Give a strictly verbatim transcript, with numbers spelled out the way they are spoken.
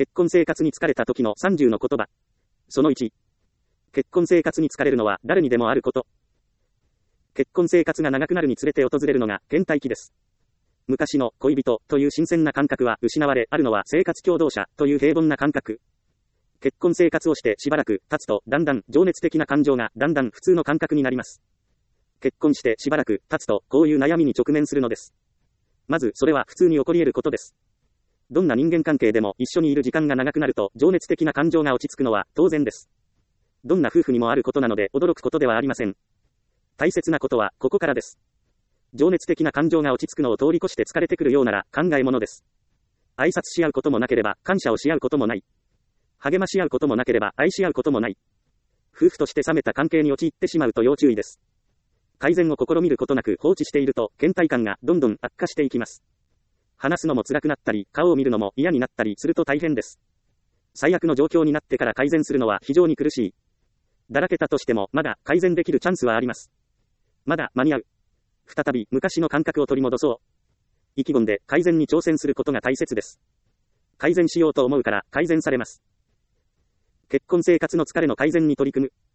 結婚生活に疲れた時のさんじゅうの言葉。そのいち。結婚生活に疲れるのは誰にでもあること。結婚生活が長くなるにつれて訪れるのが倦怠期です。昔の恋人という新鮮な感覚は失われ、あるのは生活共同者という平凡な感覚。結婚生活をしてしばらく経つと、だんだん情熱的な感情がだんだん普通の感覚になります。結婚してしばらく経つと、こういう悩みに直面するのです。まずそれは普通に起こり得ることです。どんな人間関係でも一緒にいる時間が長くなると情熱的な感情が落ち着くのは当然です。どんな夫婦にもあることなので驚くことではありません。大切なことはここからです。情熱的な感情が落ち着くのを通り越して疲れてくるようなら考えものです。挨拶し合うこともなければ感謝をし合うこともない。励まし合うこともなければ愛し合うこともない。夫婦として冷めた関係に陥ってしまうと要注意です。改善を試みることなく放置していると倦怠感がどんどん悪化していきます。話すのも辛くなったり、顔を見るのも嫌になったりすると大変です。最悪の状況になってから改善するのは非常に苦しい。だらけたとしても、まだ改善できるチャンスはあります。まだ間に合う。再び昔の感覚を取り戻そう。意気込んで改善に挑戦することが大切です。改善しようと思うから改善されます。結婚生活の疲れの改善に取り組む。